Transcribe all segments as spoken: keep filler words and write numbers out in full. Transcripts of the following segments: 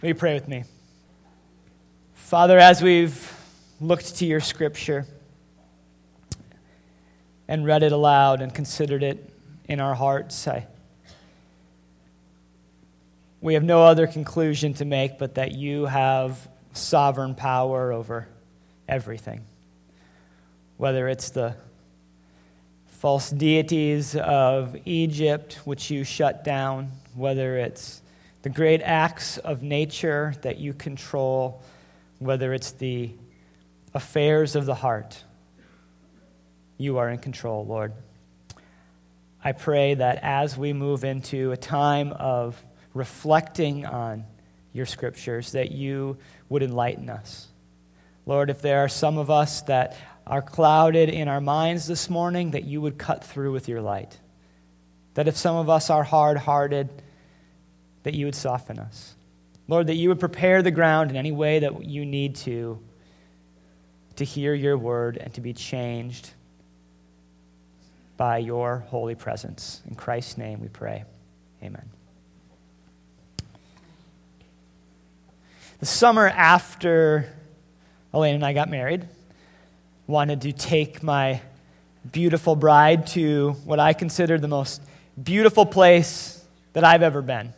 Will you pray with me? Father, as we've looked to your scripture and read it aloud and considered it in our hearts, I, we have no other conclusion to make but that you have sovereign power over everything. Whether it's the false deities of Egypt, which you shut down, whether it's the great acts of nature that you control, whether it's the affairs of the heart, you are in control, Lord. I pray that as we move into a time of reflecting on your scriptures, that you would enlighten us. Lord, if there are some of us that are clouded in our minds this morning, that you would cut through with your light. That if some of us are hard-hearted, that you would soften us. Lord, that you would prepare the ground in any way that you need to, to hear your word and to be changed by your holy presence. In Christ's name we pray. Amen. The summer after Elaine and I got married, wanted to take my beautiful bride to what I consider the most beautiful place that I've ever been.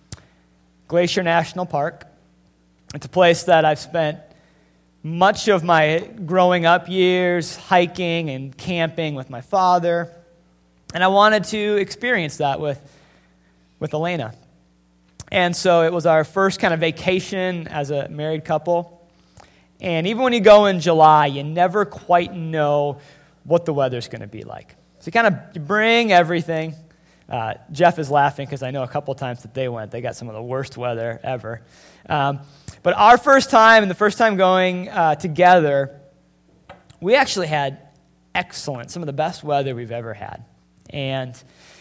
Glacier National Park. It's a place that I've spent much of my growing up years hiking and camping with my father, and I wanted to experience that with, with Elena. And so it was our first kind of vacation as a married couple. And even when you go in July, you never quite know what the weather's going to be like. So you kind of you bring everything. Uh, Jeff is laughing because I know a couple times that they went. They got some of the worst weather ever. Um, but our first time and the first time going uh, together, we actually had excellent, some of the best weather we've ever had. And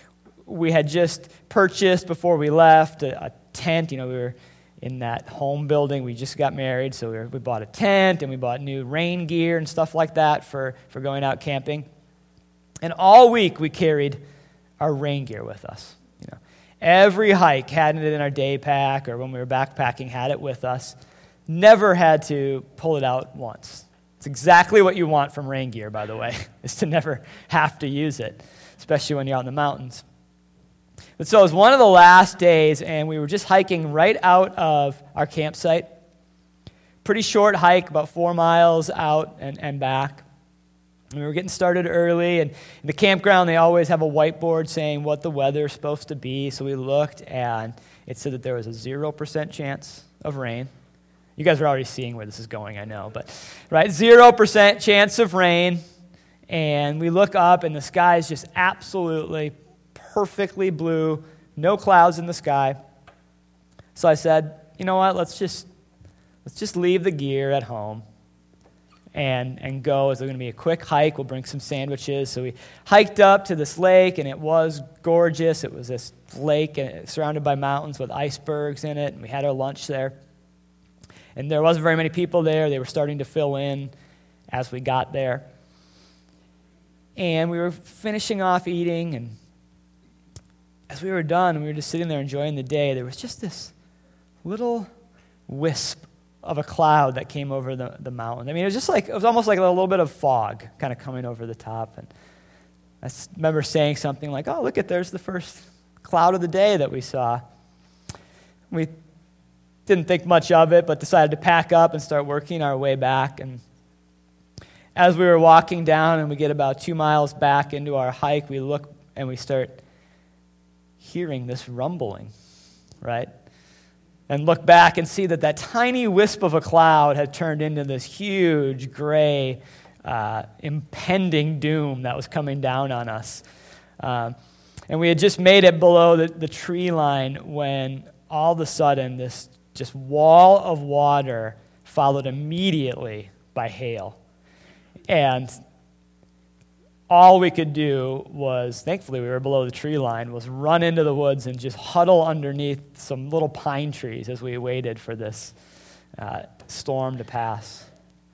we had just purchased before we left a, a tent. You know, we were in that home building. We just got married, so we, were, we bought a tent and we bought new rain gear and stuff like that for, for going out camping. And all week we carried our rain gear with us. You know, every hike had it in our day pack, or when we were backpacking, had it with us. Never had to pull it out once. It's exactly what you want from rain gear, by the way, is to never have to use it, especially when you're out in the mountains. But so it was one of the last days, and we were just hiking right out of our campsite. Pretty short hike, about four miles out and, and back. And we were getting started early, and in the campground, they always have a whiteboard saying what the weather's supposed to be. So we looked, and it said that there was a zero percent chance of rain. You guys are already seeing where this is going, I know. But, right, zero percent chance of rain. And we look up, and the sky is just absolutely perfectly blue, no clouds in the sky. So I said, you know what, let's just let's just leave the gear at home and and go. It's going to be a quick hike. We'll bring some sandwiches. So we hiked up to this lake, and it was gorgeous. It was this lake and surrounded by mountains with icebergs in it, and we had our lunch there. And there wasn't very many people there. They were starting to fill in as we got there. And we were finishing off eating, and as we were done, and we were just sitting there enjoying the day, there was just this little wisp of a cloud that came over the, the mountain. I mean, it was just like, it was almost like a little bit of fog kind of coming over the top. And I remember saying something like, oh, look at, there's the first cloud of the day that we saw. We didn't think much of it, but decided to pack up and start working our way back. And as we were walking down and we get about two miles back into our hike, we look and we start hearing this rumbling, right? And look back and see that that tiny wisp of a cloud had turned into this huge, gray, uh, impending doom that was coming down on us. Um, and we had just made it below the, the tree line when all of a sudden this just wall of water followed immediately by hail. And all we could do was, thankfully we were below the tree line, was run into the woods and just huddle underneath some little pine trees as we waited for this uh, storm to pass.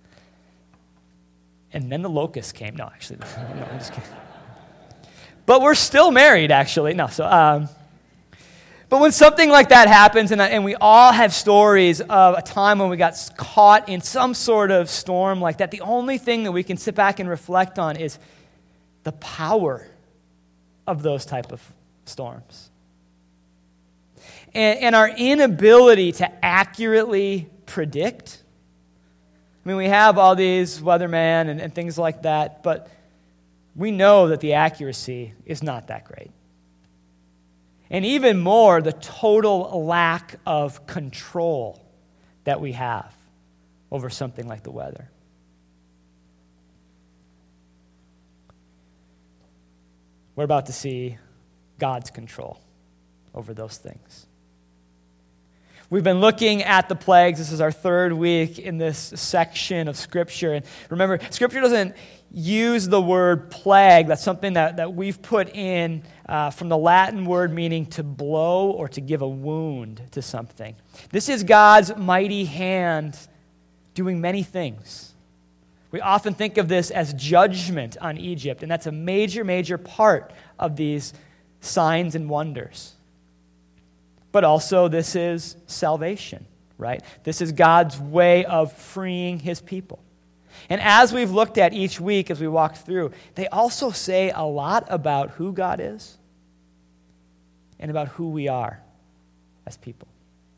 And then the locusts came. No, actually, no, I'm just kidding. But we're still married, actually. No, so, um, But when something like that happens, and, and we all have stories of a time when we got caught in some sort of storm like that, the only thing that we can sit back and reflect on is the power of those type of storms. And, and our inability to accurately predict. I mean, we have all these weathermen and, and things like that, but we know that the accuracy is not that great. And even more, the total lack of control that we have over something like the weather. We're about to see God's control over those things. We've been looking at the plagues. This is our third week in this section of Scripture. And remember, Scripture doesn't use the word plague. That's something that, that we've put in uh, from the Latin word meaning to blow or to give a wound to something. This is God's mighty hand doing many things. We often think of this as judgment on Egypt, and that's a major, major part of these signs and wonders. But also, this is salvation, right? This is God's way of freeing his people. And as we've looked at each week as we walked through, they also say a lot about who God is and about who we are as people.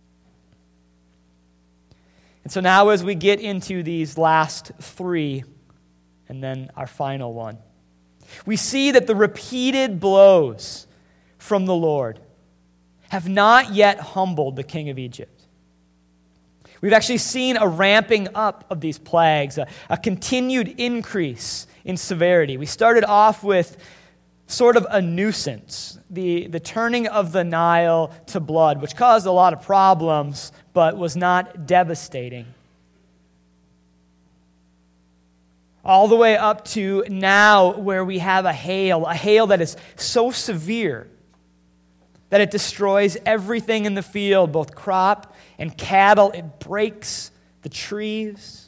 And so now as we get into these last three, and then our final one, we see that the repeated blows from the Lord have not yet humbled the king of Egypt. We've actually seen a ramping up of these plagues, a, a continued increase in severity. We started off with sort of a nuisance, the, the turning of the Nile to blood, which caused a lot of problems, but was not devastating. All the way up to now where we have a hail, a hail that is so severe that it destroys everything in the field, both crop and cattle. It breaks the trees.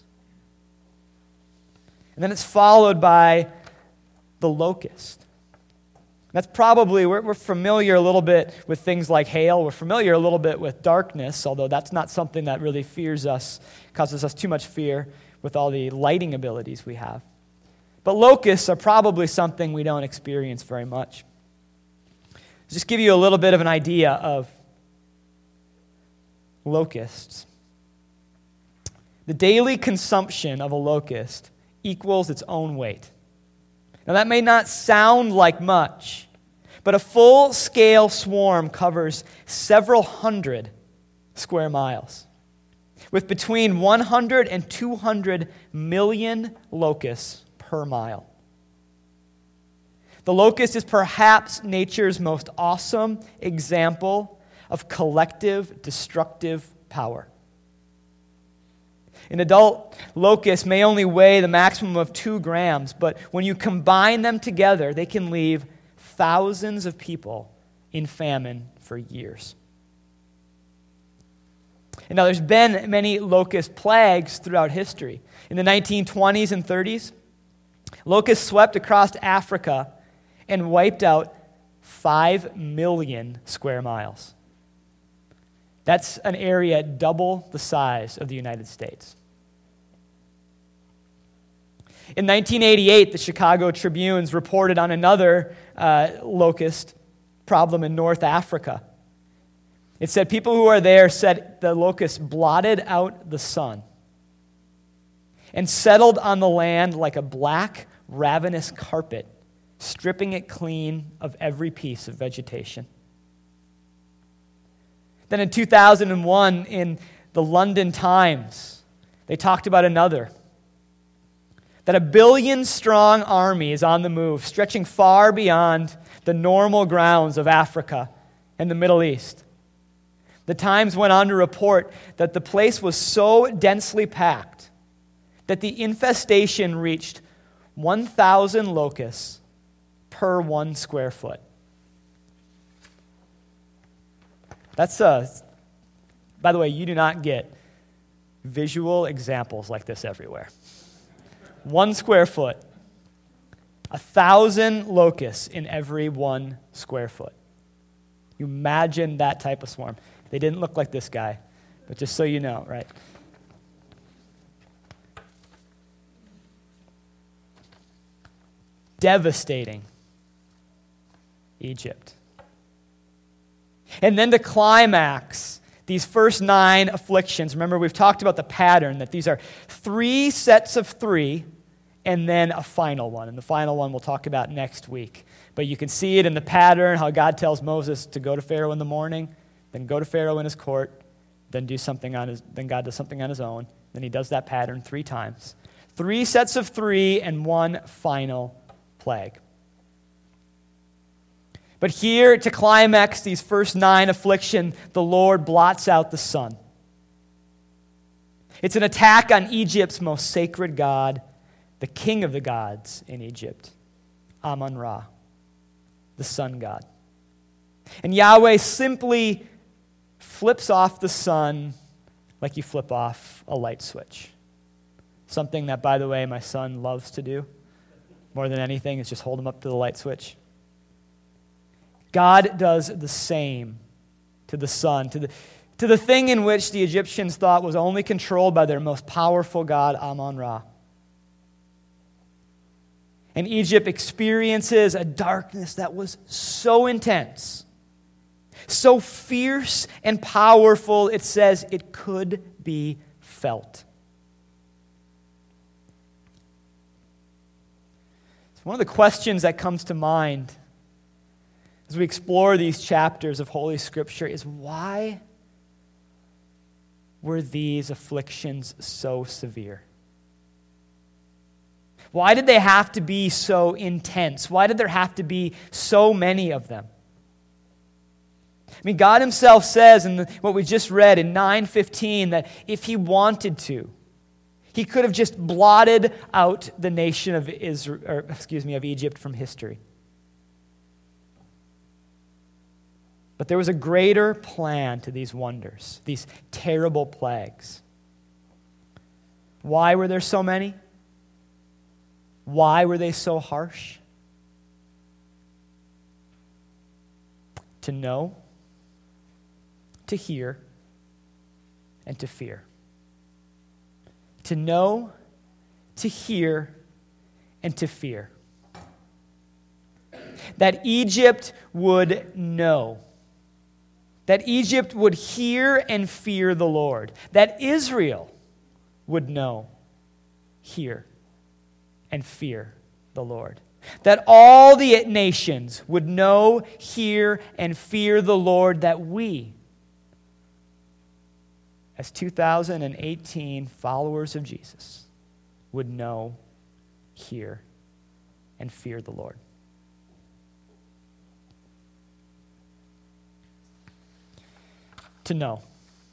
And then it's followed by the locust. That's probably, we're, we're familiar a little bit with things like hail. We're familiar a little bit with darkness, although that's not something that really fears us, causes us too much fear with all the lighting abilities we have. But locusts are probably something we don't experience very much. Just give you a little bit of an idea of locusts. The daily consumption of a locust equals its own weight. Now that may not sound like much, but a full-scale swarm covers several hundred square miles, with between one hundred and two hundred million locusts per mile. The locust is perhaps nature's most awesome example of collective destructive power. An adult locust may only weigh the maximum of two grams, but when you combine them together, they can leave thousands of people in famine for years. And now there's been many locust plagues throughout history. In the nineteen twenties and thirties, locusts swept across Africa and wiped out five million square miles. That's an area double the size of the United States. In nineteen eighty-eight, the Chicago Tribunes reported on another uh, locust problem in North Africa. It said people who are there said the locusts blotted out the sun and settled on the land like a black, ravenous carpet, stripping it clean of every piece of vegetation. Then in two thousand one, in the London Times, they talked about another. That a billion-strong army is on the move, stretching far beyond the normal grounds of Africa and the Middle East. The Times went on to report that the place was so densely packed that the infestation reached one thousand locusts per one square foot. That's a, by the way, you do not get visual examples like this everywhere. One square foot, a thousand locusts in every one square foot. You imagine that type of swarm. They didn't look like this guy, but just so you know, right? Devastating Egypt. And then to climax these first nine afflictions. Remember, we've talked about the pattern, that these are three sets of three and then a final one. And the final one we'll talk about next week. But you can see it in the pattern, how God tells Moses to go to Pharaoh in the morning, then go to Pharaoh in his court, then do something on his, then God does something on his own. Then he does that pattern three times. Three sets of three and one final plague. But here, to climax these first nine affliction, the Lord blots out the sun. It's an attack on Egypt's most sacred god, the king of the gods in Egypt, Amun-Ra, the sun god. And Yahweh simply flips off the sun like you flip off a light switch. Something that, by the way, my son loves to do more than anything is just hold him up to the light switch. God does the same to the sun, to the, to the thing in which the Egyptians thought was only controlled by their most powerful god, Amun-Ra. And Egypt experiences a darkness that was so intense, so fierce and powerful, it says it could be felt. So one of the questions that comes to mind as we explore these chapters of Holy Scripture is, why were these afflictions so severe? Why did they have to be so intense? Why did there have to be so many of them? I mean, God himself says in what we just read in nine fifteen that if he wanted to, he could have just blotted out the nation of Israel, or excuse me, of Egypt from history. But there was a greater plan to these wonders, these terrible plagues. Why were there so many? Why were they so harsh? To know, to hear, and to fear. To know, to hear, and to fear. That Egypt would know. That Egypt would hear and fear the Lord. That Israel would know, hear, and fear the Lord. That all the nations would know, hear, and fear the Lord. That we, as two thousand eighteen followers of Jesus, would know, hear, and fear the Lord. To know.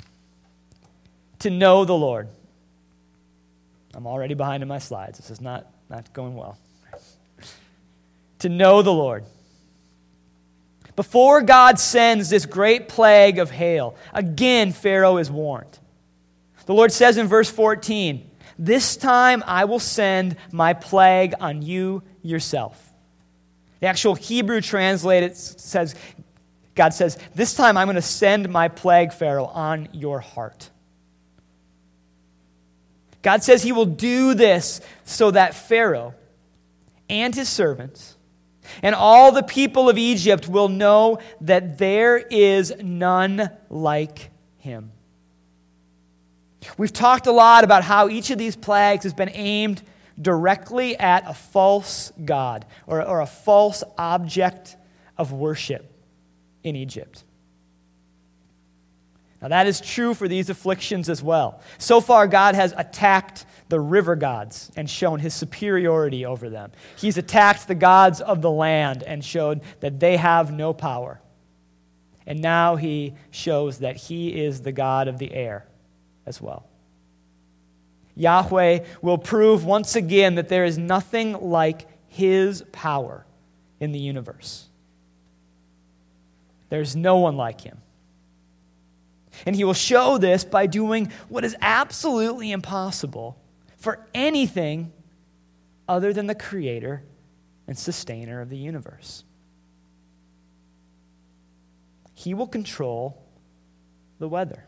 To know the Lord. I'm already behind in my slides. This is not, not going well. To know the Lord. Before God sends this great plague of hail, again Pharaoh is warned. The Lord says in verse fourteen, "This time I will send my plague on you yourself." The actual Hebrew translated says, God says, "This time I'm going to send my plague, Pharaoh, on your heart." God says he will do this so that Pharaoh and his servants and all the people of Egypt will know that there is none like him. We've talked a lot about how each of these plagues has been aimed directly at a false god or, or a false object of worship in Egypt. Now that is true for these afflictions as well. So far, God has attacked the river gods and shown his superiority over them. He's attacked the gods of the land and showed that they have no power. And now he shows that he is the God of the air as well. Yahweh will prove once again that there is nothing like his power in the universe. There's no one like him. And he will show this by doing what is absolutely impossible for anything other than the creator and sustainer of the universe. he will control the weather.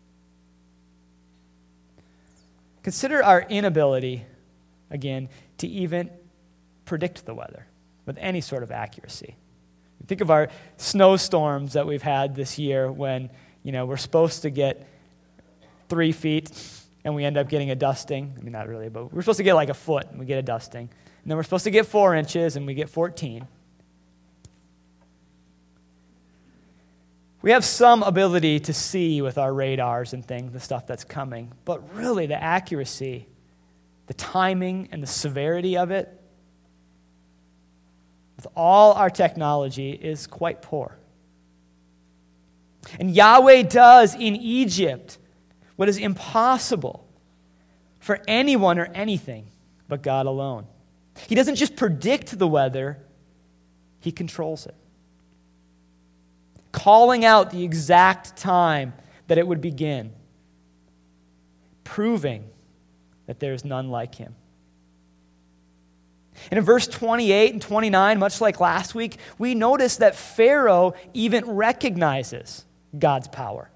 Consider our inability, again, to even predict the weather with any sort of accuracy. Think of our snowstorms that we've had this year when, you know, we're supposed to get three feet and we end up getting a dusting. I mean, not really, but we're supposed to get like a foot and we get a dusting. And then we're supposed to get four inches and we get fourteen. We have some ability to see with our radars and things, the stuff that's coming, but really the accuracy, the timing, and the severity of it, with all our technology, is quite poor. And Yahweh does in Egypt what is impossible for anyone or anything but God alone. He doesn't just predict the weather, he controls it, calling out the exact time that it would begin, proving that there is none like him. And in verse twenty-eight and twenty-nine, much like last week, we notice that Pharaoh even recognizes God's power.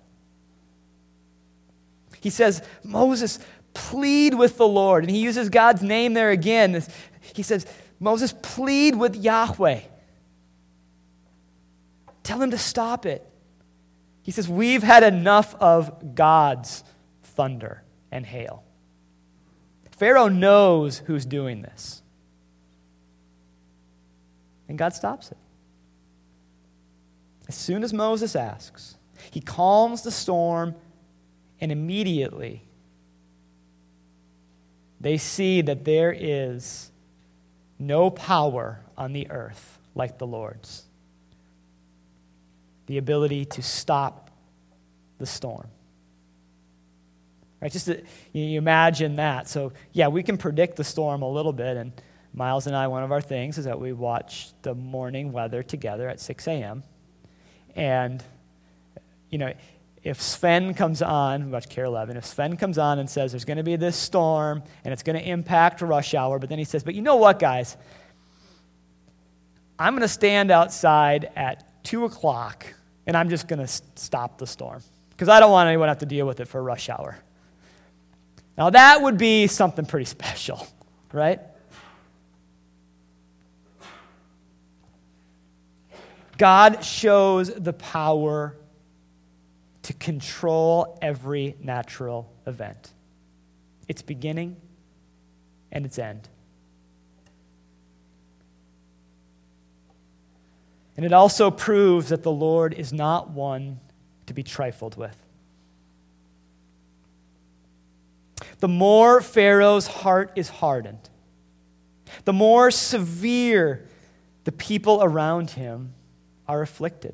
He says, Moses, plead with the Lord. And he uses God's name there again. He says, Moses, plead with Yahweh. Tell him to stop it. He says, we've had enough of God's thunder and hail. Pharaoh knows who's doing this. And God stops it. As soon as Moses asks, he calms the storm, and immediately they see that there is no power on the earth like the Lord's. The ability to stop the storm. Right? Just to, you imagine that. So, yeah, we can predict the storm a little bit, and Miles and I, one of our things is that we watch the morning weather together at six a.m. And, you know, if Sven comes on, we watch Care eleven, if Sven comes on and says there's going to be this storm and it's going to impact rush hour, but then he says, but you know what, guys? I'm going to stand outside at two o'clock and I'm just going to stop the storm because I don't want anyone to have to deal with it for rush hour. Now, that would be something pretty special, right? God shows the power to control every natural event, its beginning and its end. And it also proves that the Lord is not one to be trifled with. The more Pharaoh's heart is hardened, the more severe the people around him are afflicted.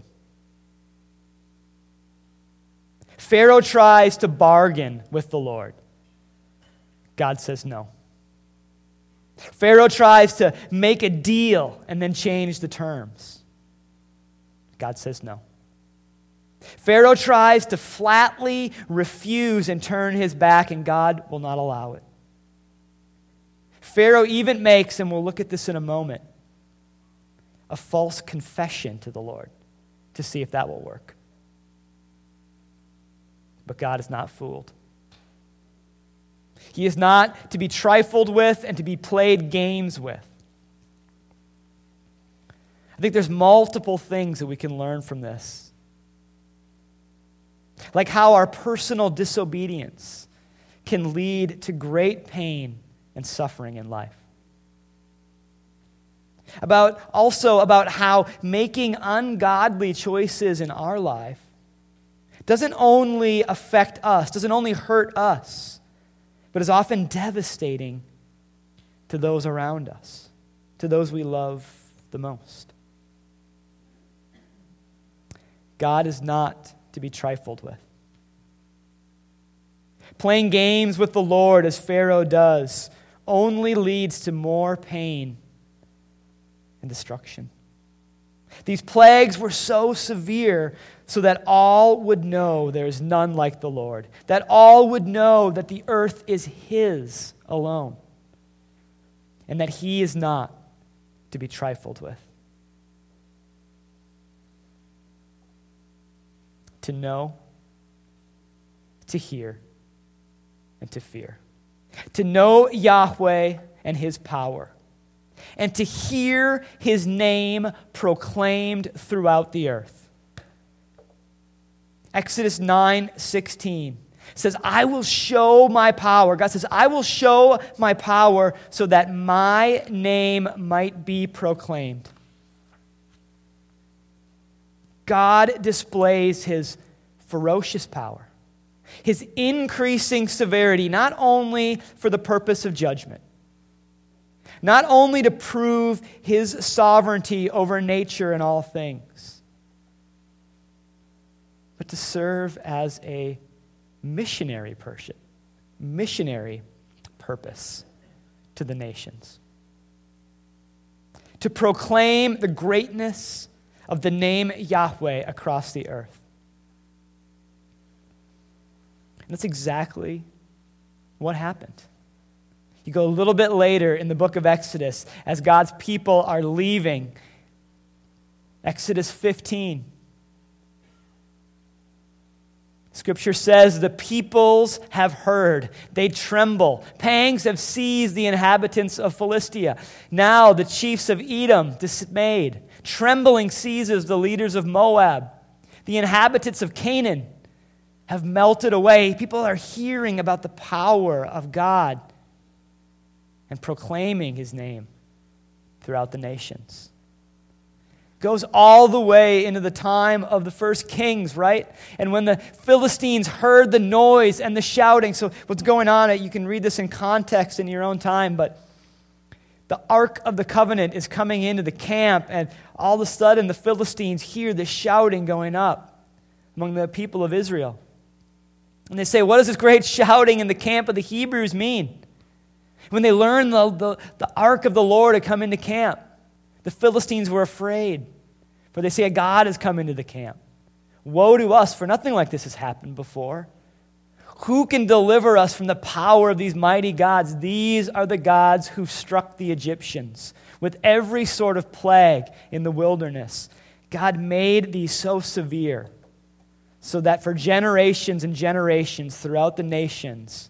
Pharaoh tries to bargain with the Lord. God says no. Pharaoh tries to make a deal and then change the terms. God says no. Pharaoh tries to flatly refuse and turn his back, and God will not allow it. Pharaoh even makes, and we'll look at this in a moment, a false confession to the Lord to see if that will work. But God is not fooled. He is not to be trifled with and to be played games with. I think there's multiple things that we can learn from this. Like how our personal disobedience can lead to great pain and suffering in life. About also about how making ungodly choices in our life doesn't only affect us, doesn't only hurt us, but is often devastating to those around us, to those we love the most. God is not to be trifled with. Playing games with the Lord, as Pharaoh does, only leads to more pain and destruction. These plagues were so severe so that all would know there is none like the Lord, that all would know that the earth is His alone, and that He is not to be trifled with. to know, to hear, and to fear. To know Yahweh and his power, and to hear his name proclaimed throughout the earth. Exodus nine sixteen says, I will show my power. God says, I will show my power so that my name might be proclaimed. God displays his ferocious power, his increasing severity, not only for the purpose of judgment, not only to prove his sovereignty over nature and all things, but to serve as a missionary person, missionary purpose to the nations. To proclaim the greatness of the name Yahweh across the earth. And that's exactly what happened. You go a little bit later in the book of Exodus, as God's people are leaving. Exodus fifteen. Scripture says, the peoples have heard. They tremble. Pangs have seized the inhabitants of Philistia. Now the chiefs of Edom dismayed. Trembling seizes the leaders of Moab. The inhabitants of Canaan have melted away. People are hearing about the power of God and proclaiming his name throughout the nations. Goes all the way into the time of the first kings, right? And when the Philistines heard the noise and the shouting, so what's going on, you can read this in context in your own time, but the Ark of the Covenant is coming into the camp, and all of a sudden the Philistines hear the shouting going up among the people of Israel. And they say, what does this great shouting in the camp of the Hebrews mean? When they learned the, the, the Ark of the Lord had come into camp, the Philistines were afraid, for they say a God has come into the camp. Woe to us, for nothing like this has happened before. Who can deliver us from the power of these mighty gods? These are the gods who struck the Egyptians with every sort of plague in the wilderness. God made these so severe so that for generations and generations throughout the nations,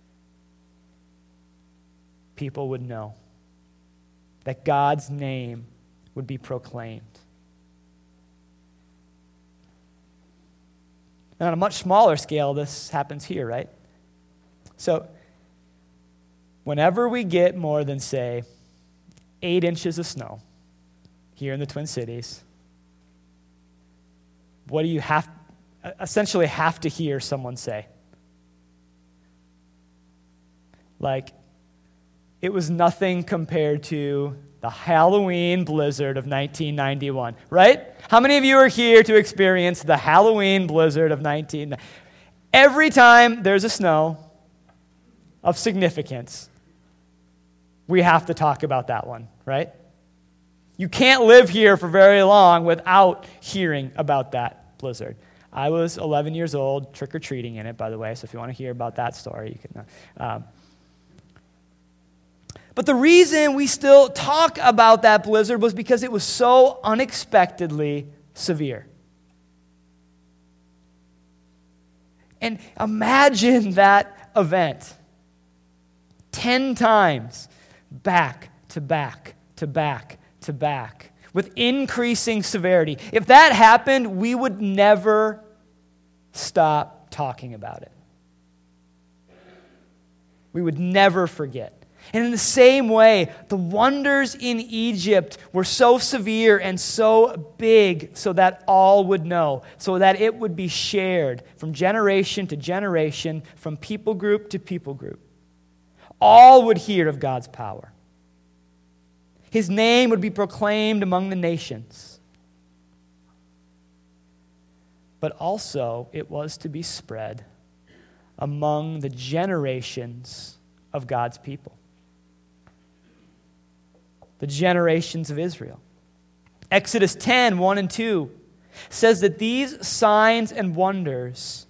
people would know that God's name would be proclaimed. And on a much smaller scale, this happens here, right? So, whenever we get more than, say, eight inches of snow here in the Twin Cities, what do you have, essentially have to hear someone say? Like, it was nothing compared to the Halloween blizzard of nineteen ninety-one, right? How many of you are here to experience the Halloween blizzard of nineteen? Every time there's a snow of significance, we have to talk about that one, right? You can't live here for very long without hearing about that blizzard. I was eleven years old, trick-or-treating in it, by the way, so if you want to hear about that story, you can. Um, But the reason we still talk about that blizzard was because it was so unexpectedly severe. And imagine that event ten times back to back to back to back with increasing severity. If that happened, we would never stop talking about it. We would never forget. And in the same way, the wonders in Egypt were so severe and so big so that all would know, so that it would be shared from generation to generation, from people group to people group. All would hear of God's power. His name would be proclaimed among the nations. But also, it was to be spread among the generations of God's people. The generations of Israel. Exodus ten, one and two says that these signs and wonders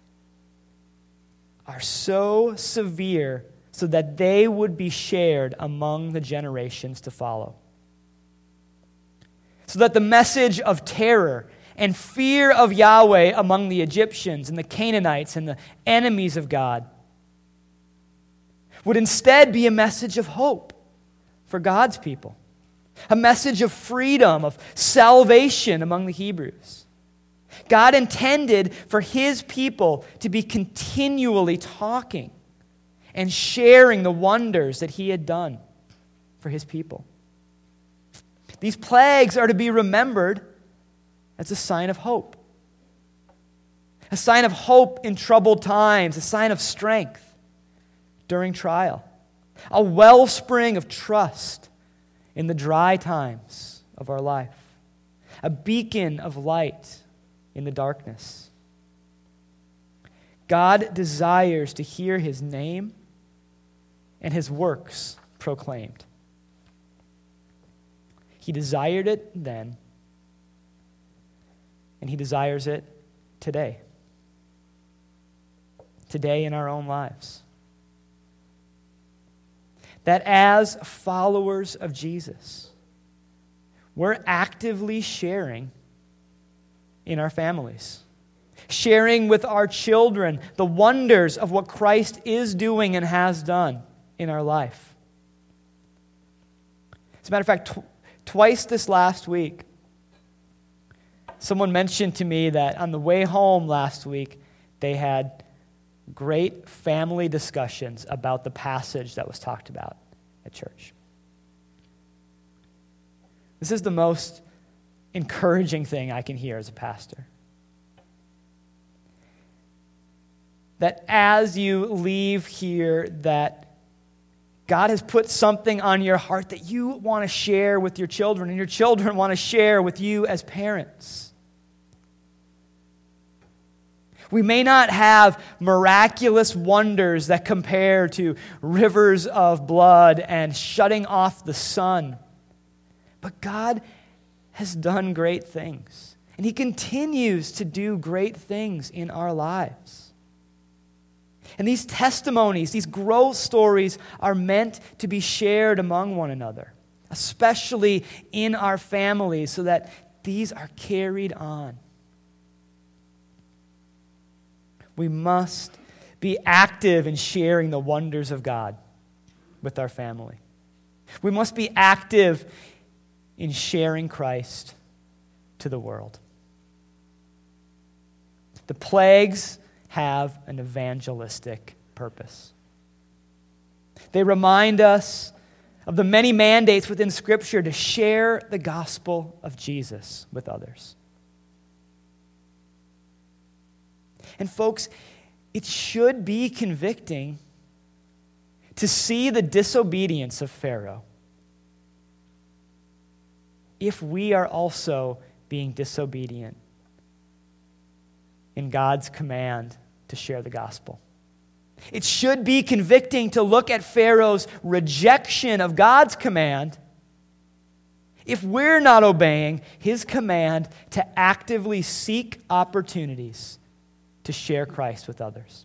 are so severe so that they would be shared among the generations to follow. So that the message of terror and fear of Yahweh among the Egyptians and the Canaanites and the enemies of God would instead be a message of hope for God's people, a message of freedom, of salvation among the Hebrews. God intended for his people to be continually talking and sharing the wonders that he had done for his people. These plagues are to be remembered as a sign of hope, a sign of hope in troubled times, a sign of strength during trial, a wellspring of trust in the dry times of our life, a beacon of light in the darkness. God desires to hear his name and his works proclaimed. He desired it then, and he desires it today. Today in our own lives. That as followers of Jesus, we're actively sharing in our families, sharing with our children the wonders of what Christ is doing and has done in our life. As a matter of fact, tw- twice this last week, someone mentioned to me that on the way home last week, they had great family discussions about the passage that was talked about at church. This is the most encouraging thing I can hear as a pastor. That as you leave here, that God has put something on your heart that you want to share with your children, and your children want to share with you as parents. We may not have miraculous wonders that compare to rivers of blood and shutting off the sun, but God has done great things, and he continues to do great things in our lives. And these testimonies, these growth stories are meant to be shared among one another, especially in our families, so that these are carried on. We must be active in sharing the wonders of God with our family. We must be active in sharing Christ to the world. The plagues have an evangelistic purpose. They remind us of the many mandates within Scripture to share the gospel of Jesus with others. And folks, it should be convicting to see the disobedience of Pharaoh if we are also being disobedient in God's command to share the gospel. It should be convicting to look at Pharaoh's rejection of God's command if we're not obeying his command to actively seek opportunities to share Christ with others.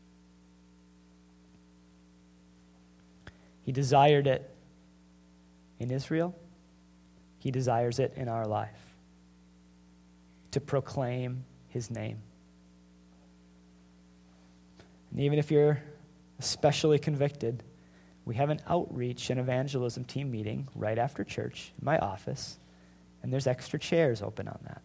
He desired it in Israel. He desires it in our life, to proclaim his name. And even if you're especially convicted, we have an outreach and evangelism team meeting right after church in my office, and there's extra chairs open on that.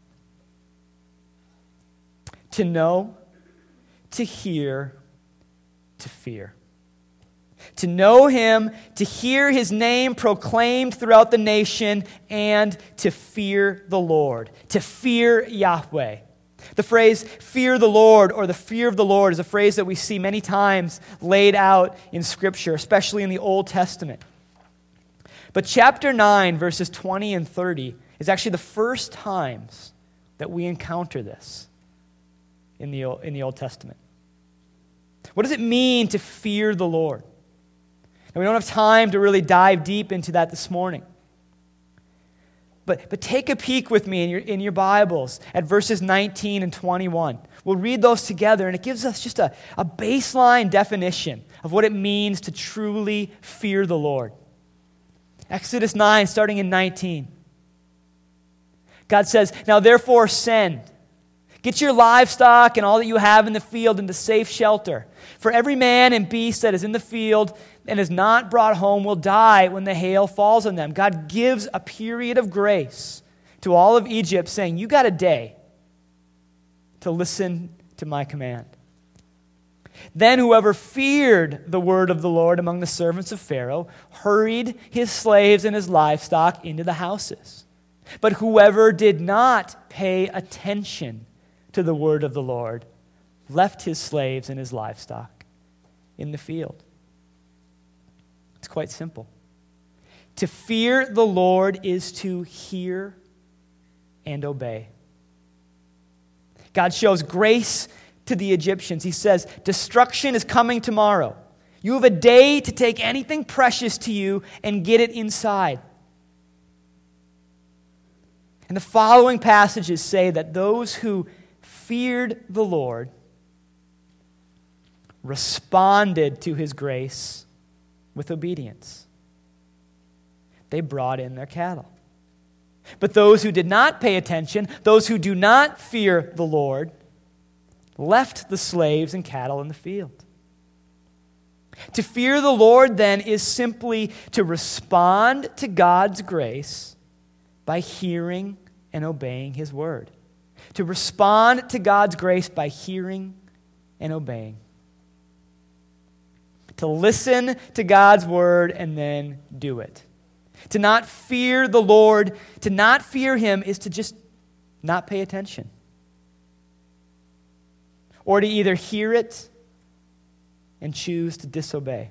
To know, to hear, to fear. To know him, to hear his name proclaimed throughout the nation, and to fear the Lord, to fear Yahweh. The phrase, fear the Lord, or the fear of the Lord, is a phrase that we see many times laid out in Scripture, especially in the Old Testament. But chapter nine, verses twenty and thirty, is actually the first times that we encounter this in the, in the Old Testament. What does it mean to fear the Lord? And we don't have time to really dive deep into that this morning. But, but take a peek with me in your, in your Bibles at verses nineteen and twenty-one. We'll read those together, and it gives us just a, a baseline definition of what it means to truly fear the Lord. Exodus nine, starting in nineteen. God says, now therefore send. Get your livestock and all that you have in the field into safe shelter. For every man and beast that is in the field and is not brought home will die when the hail falls on them. God gives a period of grace to all of Egypt, saying, you got a day to listen to my command. Then whoever feared the word of the Lord among the servants of Pharaoh hurried his slaves and his livestock into the houses. But whoever did not pay attention to the word of the Lord left his slaves and his livestock in the field. It's quite simple. To fear the Lord is to hear and obey. God shows grace to the Egyptians. He says, destruction is coming tomorrow. You have a day to take anything precious to you and get it inside. And the following passages say that those who feared the Lord responded to his grace with obedience. They brought in their cattle. But those who did not pay attention, those who do not fear the Lord, left the slaves and cattle in the field. To fear the Lord, then, is simply to respond to God's grace by hearing and obeying his word. To respond to God's grace by hearing and obeying. To listen to God's word and then do it. To not fear the Lord, to not fear him is to just not pay attention. Or to either hear it and choose to disobey.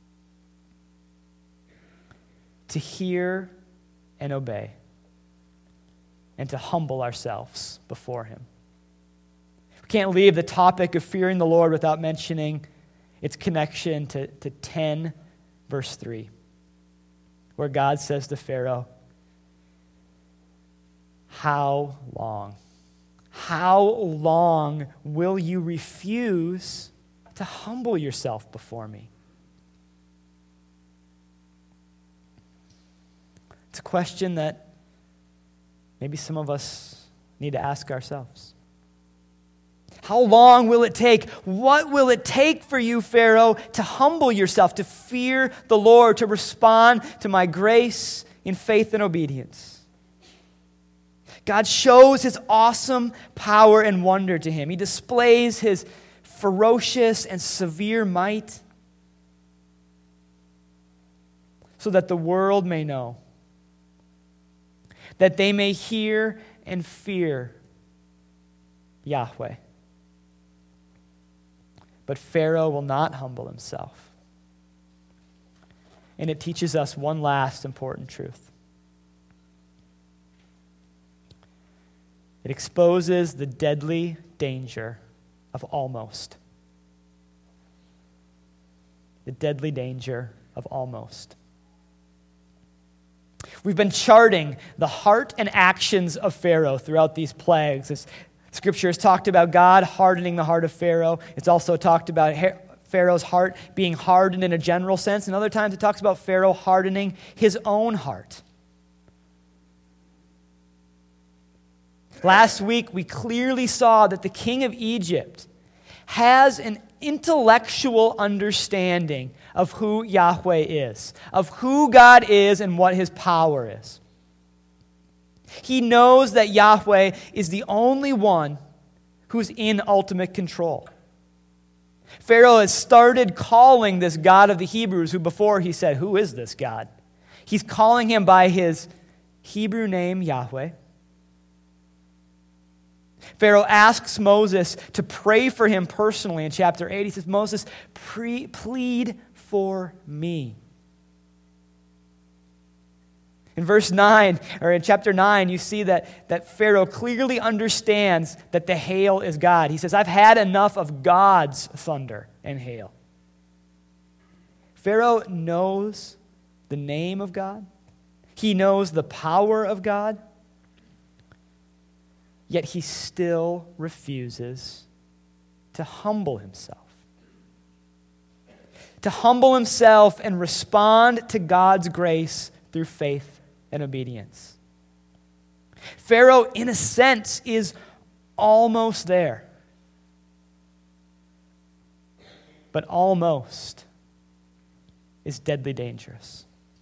To hear and obey. And to humble ourselves before him. We can't leave the topic of fearing the Lord without mentioning its connection to, to ten, verse three, where God says to Pharaoh, how long? How long will you refuse to humble yourself before me? It's a question that maybe some of us need to ask ourselves. How long will it take? What will it take for you, Pharaoh, to humble yourself, to fear the Lord, to respond to my grace in faith and obedience? God shows his awesome power and wonder to him. He displays his ferocious and severe might so that the world may know, that they may hear and fear Yahweh. But Pharaoh will not humble himself. And it teaches us one last important truth. It exposes the deadly danger of almost. The deadly danger of almost. We've been charting the heart and actions of Pharaoh throughout these plagues. This Scripture has talked about God hardening the heart of Pharaoh. It's also talked about Pharaoh's heart being hardened in a general sense. And other times it talks about Pharaoh hardening his own heart. Last week we clearly saw that the king of Egypt has an intellectual understanding of who Yahweh is, of who God is and what his power is. He knows that Yahweh is the only one who's in ultimate control. Pharaoh has started calling this God of the Hebrews, who before he said, who is this God? He's calling him by his Hebrew name, Yahweh. Pharaoh asks Moses to pray for him personally in chapter eight. He says, Moses, pre- plead for me. In verse nine, or in chapter nine, you see that, that Pharaoh clearly understands that the hail is God. He says, I've had enough of God's thunder and hail. Pharaoh knows the name of God. He knows the power of God. Yet he still refuses to humble himself. To humble himself and respond to God's grace through faith and obedience. Pharaoh, in a sense, is almost there. But almost is deadly dangerous.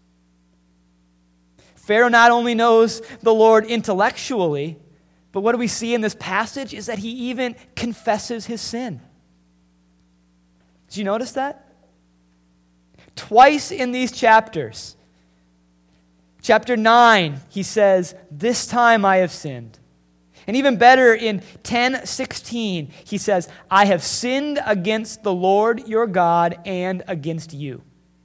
Pharaoh not only knows the Lord intellectually, but what do we see in this passage is that he even confesses his sin. Did you notice that? Twice in these chapters. Chapter nine, he says, "This time I have sinned." And even better, in ten sixteen, he says, "I have sinned against the Lord your God and against you."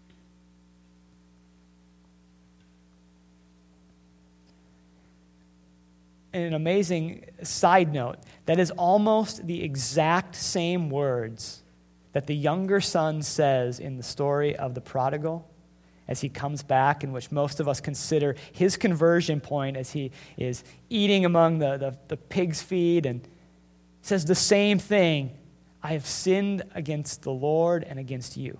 And an amazing side note, that is almost the exact same words that the younger son says in the story of the prodigal as he comes back, in which most of us consider his conversion point as he is eating among the, the, the pig's feed, and says the same thing, "I have sinned against the Lord and against you."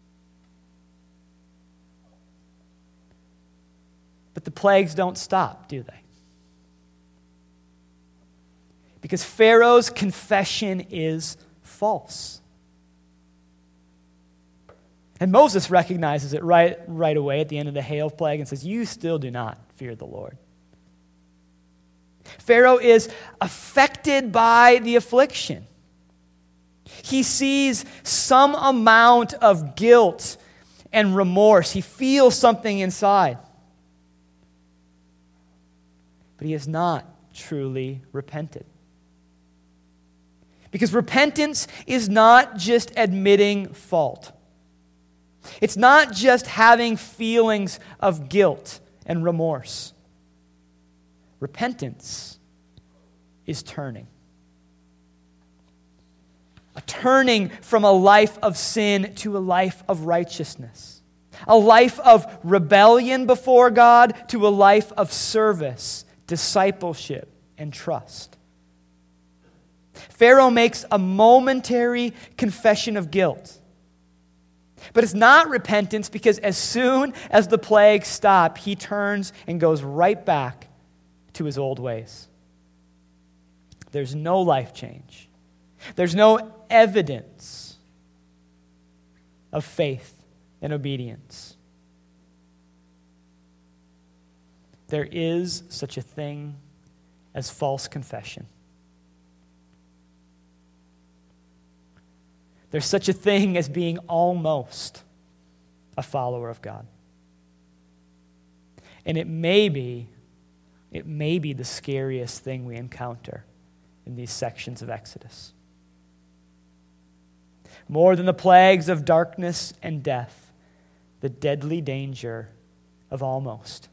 But the plagues don't stop, do they? Because Pharaoh's confession is false. And Moses recognizes it right, right away at the end of the hail plague and says, "You still do not fear the Lord." Pharaoh is affected by the affliction. He sees some amount of guilt and remorse. He feels something inside. But he has not truly repented. Because repentance is not just admitting fault. It's not just having feelings of guilt and remorse. Repentance is turning. A turning from a life of sin to a life of righteousness. A life of rebellion before God to a life of service, discipleship, and trust. Pharaoh makes a momentary confession of guilt. But it's not repentance, because as soon as the plagues stop, he turns and goes right back to his old ways. There's no life change. There's no evidence of faith and obedience. There is such a thing as false confession. There's such a thing as being almost a follower of God. And it may be, it may be the scariest thing we encounter in these sections of Exodus. More than the plagues of darkness and death, the deadly danger of almost.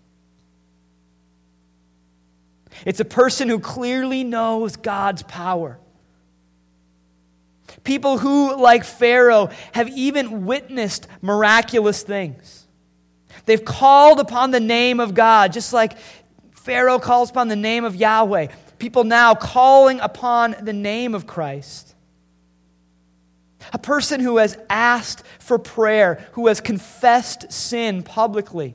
It's a person who clearly knows God's power. People who, like Pharaoh, have even witnessed miraculous things. They've called upon the name of God, just like Pharaoh calls upon the name of Yahweh. People now calling upon the name of Christ. A person who has asked for prayer, who has confessed sin publicly,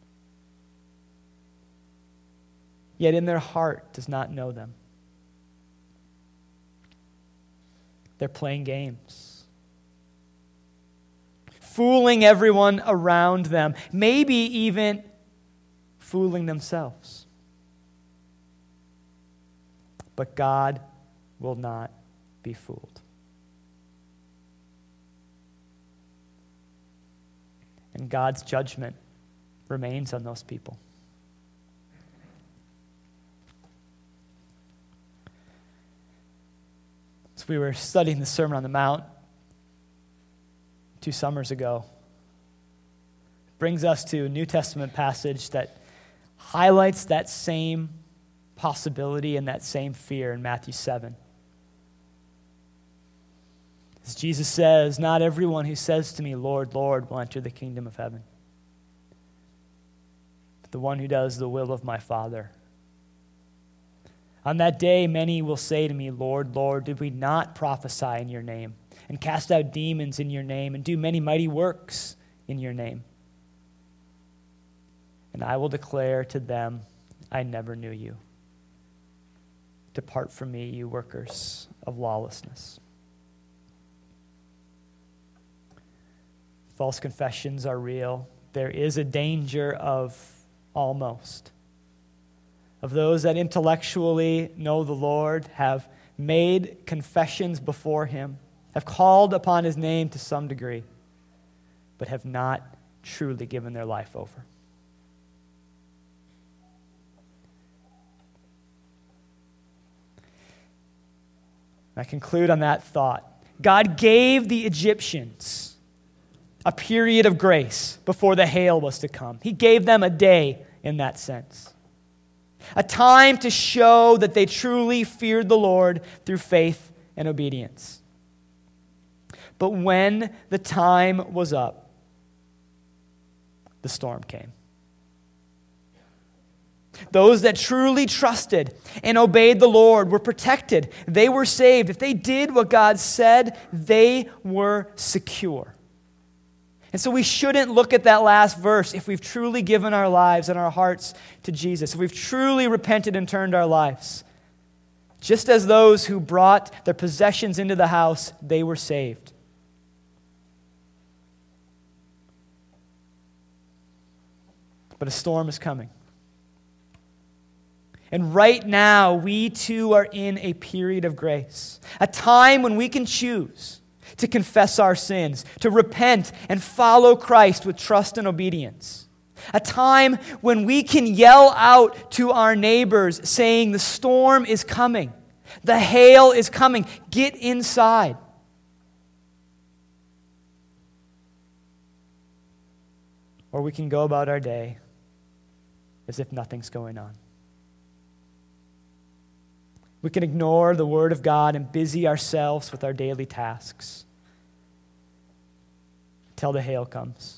yet in their heart does not know them. They're playing games, fooling everyone around them, maybe even fooling themselves. But God will not be fooled. And God's judgment remains on those people. So we were studying the Sermon on the Mount two summers ago. It brings us to a New Testament passage that highlights that same possibility and that same fear in Matthew seven. As Jesus says, "Not everyone who says to me, 'Lord, Lord,' will enter the kingdom of heaven, but the one who does the will of my Father. On that day, many will say to me, 'Lord, Lord, did we not prophesy in your name, and cast out demons in your name, and do many mighty works in your name?' And I will declare to them, 'I never knew you. Depart from me, you workers of lawlessness. False confessions are real. There is a danger of almost. Of those that intellectually know the Lord, have made confessions before him, have called upon his name to some degree, but have not truly given their life over. I conclude on that thought. God gave the Egyptians a period of grace before the hail was to come. He gave them a day in that sense. A time to show that they truly feared the Lord through faith and obedience. But when the time was up, the storm came. Those that truly trusted and obeyed the Lord were protected. They were saved. If they did what God said, they were secure. And so we shouldn't look at that last verse if we've truly given our lives and our hearts to Jesus, if we've truly repented and turned our lives. Just as those who brought their possessions into the house, they were saved. But a storm is coming. And right now, we too are in a period of grace, a time when we can choose to confess our sins, to repent and follow Christ with trust and obedience. A time when we can yell out to our neighbors saying, the storm is coming, the hail is coming, get inside. Or we can go about our day as if nothing's going on. We can ignore the Word of God and busy ourselves with our daily tasks until the hail comes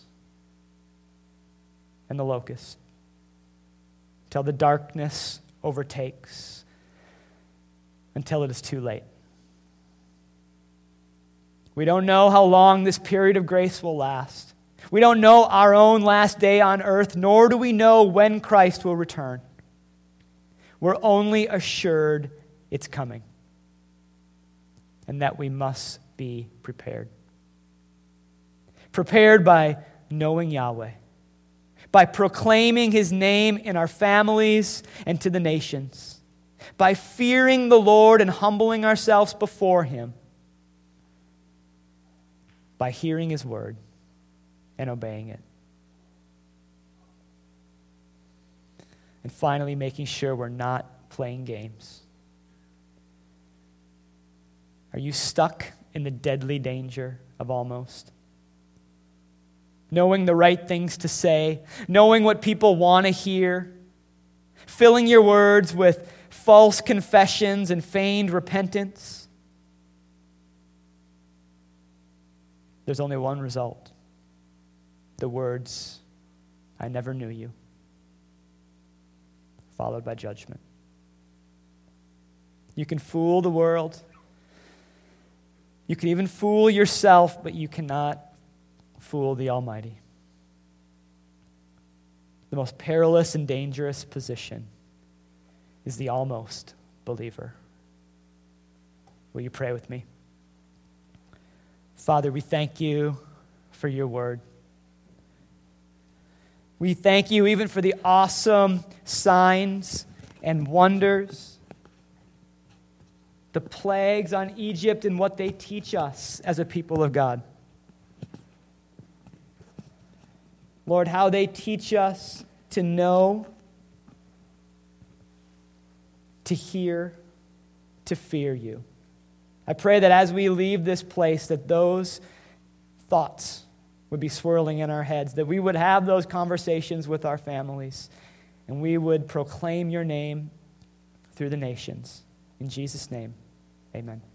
and the locust, until the darkness overtakes, until it is too late. We don't know how long this period of grace will last. We don't know our own last day on earth, nor do we know when Christ will return. We're only assured it's coming, and that we must be prepared. Prepared by knowing Yahweh, by proclaiming his name in our families and to the nations, by fearing the Lord and humbling ourselves before him, by hearing his word and obeying it. And finally, making sure we're not playing games. Are you stuck in the deadly danger of almost? Knowing the right things to say, knowing what people want to hear, filling your words with false confessions and feigned repentance? There's only one result. The words, I never knew you, followed by judgment. You can fool the world. You can even fool yourself, but you cannot fool the Almighty. The most perilous and dangerous position is the almost believer. Will you pray with me? Father, we thank you for your word. We thank you even for the awesome signs and wonders, the plagues on Egypt and what they teach us as a people of God. Lord, how they teach us to know, to hear, to fear you. I pray that as we leave this place, that those thoughts would be swirling in our heads, that we would have those conversations with our families, and we would proclaim your name through the nations. In Jesus' name, amen.